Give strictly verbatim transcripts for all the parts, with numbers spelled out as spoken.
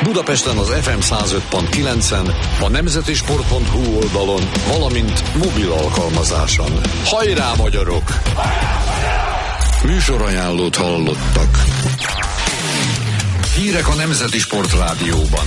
Budapesten az ef em száz öt pont kilencen, a nemzeti sport pont hu oldalon, valamint mobil alkalmazáson. Hajrá, magyarok! Műsorajánlót hallottak. Hírek a Nemzeti Sport Rádióban.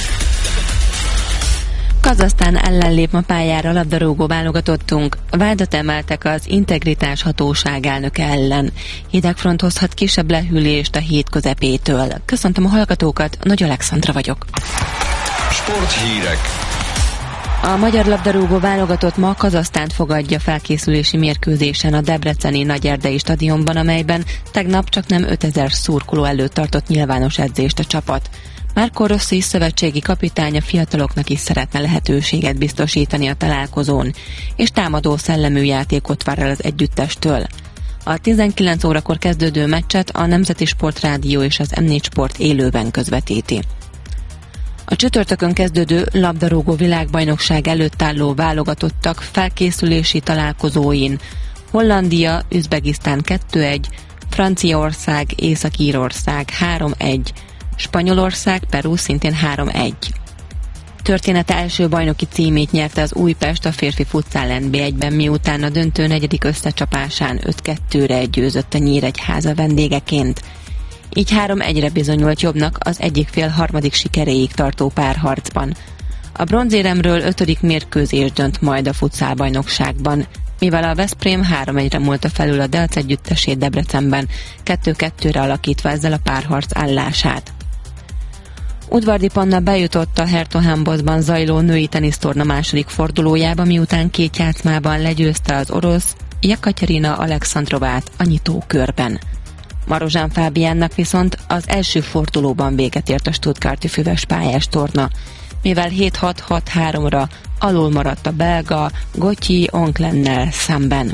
Kazahsztán ellen lép ma pályára labdarúgó válogatottunk. Vádat emeltek az Integritás Hatóság elnöke ellen. Hidegfront hozhat kisebb lehűlést a hét közepétől. Köszöntöm a hallgatókat, Nagy Alexandra vagyok. Sporthírek. A magyar labdarúgó válogatott ma Kazahsztánt fogadja felkészülési mérkőzésen a debreceni Nagyerdei stadionban, amelyben tegnap csak nem ötezer szurkoló előtt tartott nyilvános edzést a csapat. Marco Rossi szövetségi kapitány a fiataloknak is szeretne lehetőséget biztosítani a találkozón, és támadó szellemű játékot vár el az együttestől. A tizenkilenc órakor kezdődő meccset a Nemzeti Sport Rádió és az em négy Sport élőben közvetíti. A csütörtökön kezdődő labdarúgó világbajnokság előtt álló válogatottak felkészülési találkozóin Hollandia, Üzbegisztán kettő egy, Franciaország, Észak-Írország három egy, Spanyolország, Peru szintén három egy. Története első bajnoki címét nyerte az Újpest a férfi futszál en bé egyben, miután a döntő negyedik összecsapásán öt kettőre győzött a Nyíregyháza vendégeként. Így három egyre bizonyult jobbnak az egyik fél harmadik sikeréig tartó párharcban. A bronzéremről ötödik mérkőzés dönt majd a futszálbajnokságban, mivel a Veszprém három egyre múlta felül a Delc együttesét Debrecenben, kettő kettőre alakítva ezzel a párharc állását. Udvardi Panna bejutott a Hertogenboszban zajló női tenisztorna második fordulójába, miután két játszmában legyőzte az orosz Jekaterina Alexandrovát a nyitókörben. Marozsán Fábiánnak viszont az első fordulóban véget ért a stuttgarti füves pályás torna, mivel hét hat hat háromra alul maradt a belga Gotyi Onklennel szemben.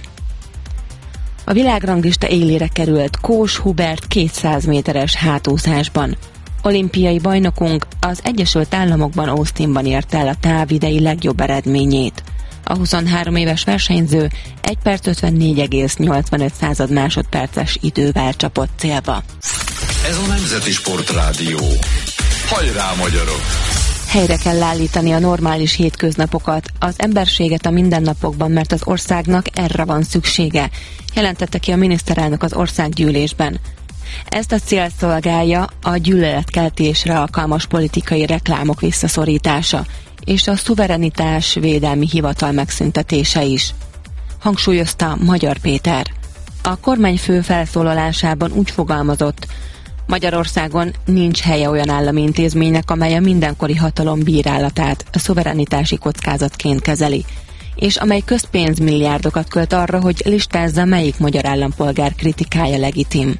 A világranglista élére került Kós Hubert kétszáz méteres hátúszásban. Olimpiai bajnokunk az Egyesült Államokban Austinban ért el a távidei legjobb eredményét. A huszonhárom éves versenyző egy perc ötvennégy egész nyolcvanöt másodperces idővel csapott célba. Ez a Nemzeti Sport Rádió. Hajrá, magyarok! Helyre kell állítani a normális hétköznapokat, az emberséget a mindennapokban, mert az országnak erre van szüksége, jelentette ki a miniszterelnök az országgyűlésben. Ezt a célt szolgálja a gyűlöletkeltésre alkalmas politikai reklámok visszaszorítása, és a szuverenitás védelmi hivatal megszüntetése is, hangsúlyozta Magyar Péter. A kormányfő felszólalásában úgy fogalmazott, Magyarországon nincs helye olyan állami intézménynek, amely a mindenkori hatalom bírálatát a szuverenitási kockázatként kezeli, és amely közpénzmilliárdokat költ arra, hogy listázza, melyik magyar állampolgár kritikája legitim.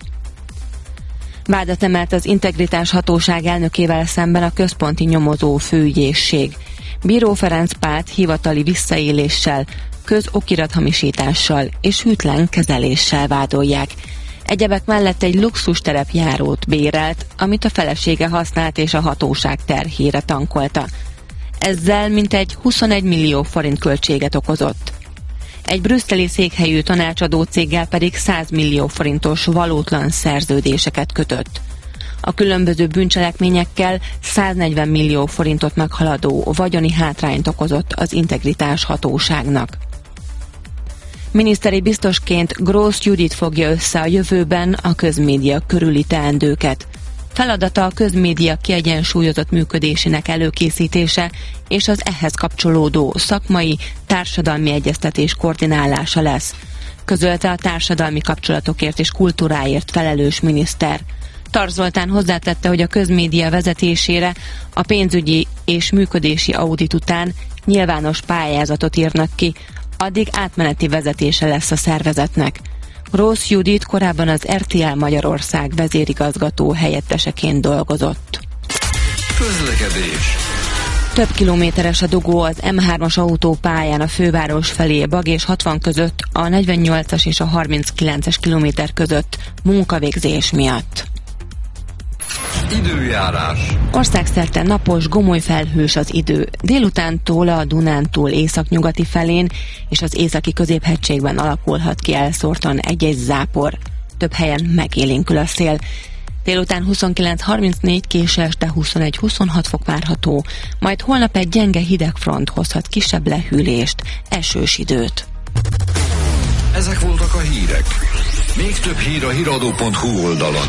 Vádat emelt az Integritás Hatóság elnökével szemben a központi nyomozó főügyészség. Bíró Ferenc Pált hivatali visszaéléssel, közokirathamisítással és hűtlen kezeléssel vádolják. Egyebek mellett egy luxusterepjárót bérelt, amit a felesége használt és a hatóság terhére tankolta. Ezzel mintegy huszonegy millió forint költséget okozott. Egy brüsszeli székhelyű tanácsadó céggel pedig száz millió forintos valótlan szerződéseket kötött. A különböző bűncselekményekkel száznegyven millió forintot meghaladó vagyoni hátrányt okozott az Integritás Hatóságnak. Miniszteri biztosként Grósz Judit fogja össze a jövőben a közmédia körüli teendőket. Feladata a közmédia kiegyensúlyozott működésének előkészítése és az ehhez kapcsolódó szakmai, társadalmi egyeztetés koordinálása lesz, közölte a társadalmi kapcsolatokért és kultúráért felelős miniszter. Tar Zoltán hozzátette, hogy a közmédia vezetésére a pénzügyi és működési audit után nyilvános pályázatot írnak ki, addig átmeneti vezetése lesz a szervezetnek. Grósz Judit korábban az er té el Magyarország vezérigazgató helyetteseként dolgozott. Közlekedés. Több kilométeres a dugó az em hármas autópályán a főváros felé Bag és hatvan között, a negyvennyolcas és a harminckilences kilométer között munkavégzés miatt. Időjárás. Országszerte napos, gomoly felhős az idő. Délutántól a Dunántúl északnyugati felén és az északi középhegységben alakulhat ki elszórtan egy-egy zápor. Több helyen megélénkül a szél. Délután huszonkilenc harmincnégy, késő este huszonegy huszonhat fok várható, majd holnap egy gyenge hidegfront hozhat kisebb lehűlést, esős időt. Ezek voltak a hírek. Még több hír a híradó pont hu oldalon.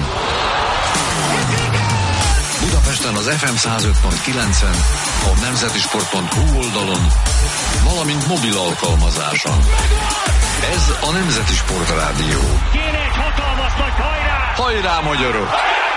Budapesten az ef em száz öt pont kilencen, a nemzeti sport pont hu oldalon, valamint mobil alkalmazáson. Ez a Nemzeti Sportrádió. Kéne egy hatalmas nagy hajrá! Hajrá, magyarok!